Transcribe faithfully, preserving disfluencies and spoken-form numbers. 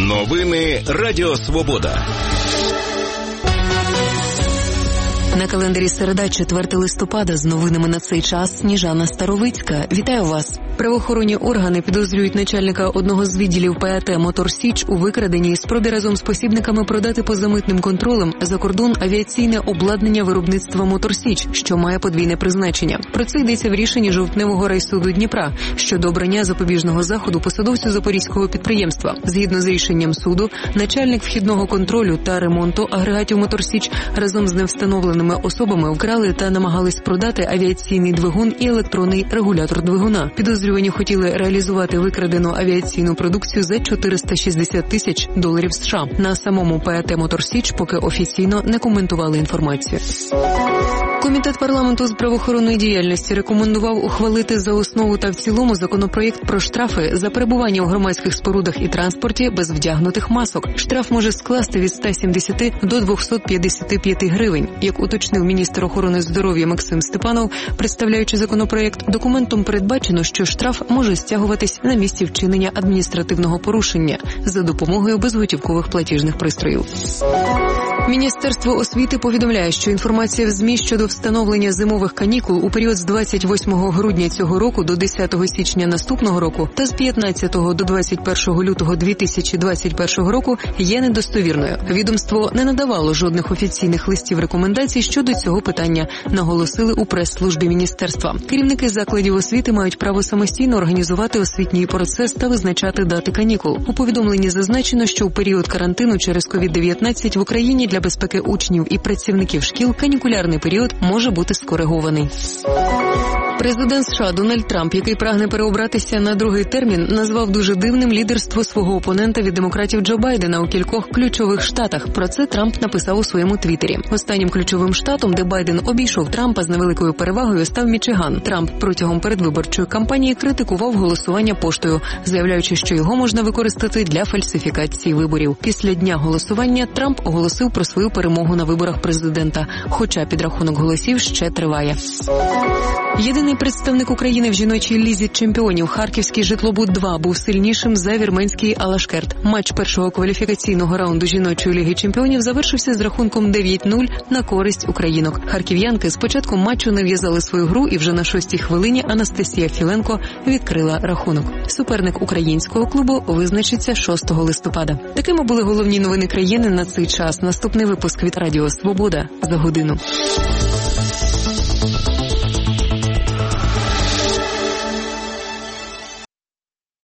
Новини Радіо Свобода. На календарі середа, четвертого листопада, з новинами на цей час Сніжана Старовицька. Вітаю вас. Правоохоронні органи підозрюють начальника одного з відділів ПАТ «Мотор Січ» у викраденні і спробі разом з посібниками продати поза митним контролем за кордон авіаційне обладнання виробництва «Мотор Січ», що має подвійне призначення. Про це йдеться в рішенні Жовтневого райсуду Дніпра щодо обрання запобіжного заходу посадовцю запорізького підприємства. Згідно з рішенням суду, начальник вхідного контролю та ремонту агрегатів «Мотор Січ» разом з невстановленими особами вкрали та намагались продати авіаційний двигун і електронний регулятор двигуна. Підозрювані хотіли реалізувати викрадену авіаційну продукцію за чотириста шістдесят тисяч доларів США. На самому ПАТ «Мотор Січ» поки офіційно не коментували інформацію. Комітет парламенту з правоохоронної діяльності рекомендував ухвалити за основу та в цілому законопроєкт про штрафи за перебування у громадських спорудах і транспорті без вдягнутих масок. Штраф може скласти від ста сімдесяти до двохсот п'ятдесяти п'яти гривень. Як уточнив міністр охорони здоров'я Максим Степанов, представляючи законопроєкт, документом передбачено, що штраф може стягуватись на місці вчинення адміністративного порушення за допомогою безготівкових платіжних пристроїв. Міністерство освіти повідомляє, що інформація в ЗМІ щодо встановлення зимових канікул у період з двадцять восьмого грудня цього року до десятого січня наступного року та з п'ятнадцятого до двадцять першого лютого дві тисячі двадцять першого року є недостовірною. Відомство не надавало жодних офіційних листів рекомендацій щодо цього питання, наголосили у прес-службі міністерства. Керівники закладів освіти мають право самостійно організувати освітній процес та визначати дати канікул. У повідомленні зазначено, що у період карантину через ковід дев'ятнадцять в Україні для безпеки учнів і працівників шкіл канікулярний період може бути скоригований. Президент США Дональд Трамп, який прагне переобратися на другий термін, назвав дуже дивним лідерство свого опонента від демократів Джо Байдена у кількох ключових штатах. Про це Трамп написав у своєму твіттері. Останнім ключовим штатом, де Байден обійшов Трампа з невеликою перевагою, став Мічиган. Трамп протягом передвиборчої кампанії критикував голосування поштою, заявляючи, що його можна використати для фальсифікації виборів. Після дня голосування Трамп оголосив про свою перемогу на виборах президента, хоча підрахунок голосів ще триває. Єдиний представник України в жіночій лізі чемпіонів Харківський Житлобуд-два був сильнішим за вірменський Алашкерт. Матч першого кваліфікаційного раунду жіночої ліги чемпіонів завершився з рахунком дев'ять нуль на користь українок. Харків'янки з початку матчу не в'язали свою гру, і вже на шостій хвилині Анастасія Філенко відкрила рахунок. Суперник українського клубу визначиться шостого листопада. Такими були головні новини країни на цей час. Наступний випуск від Радіо Свобода за годину.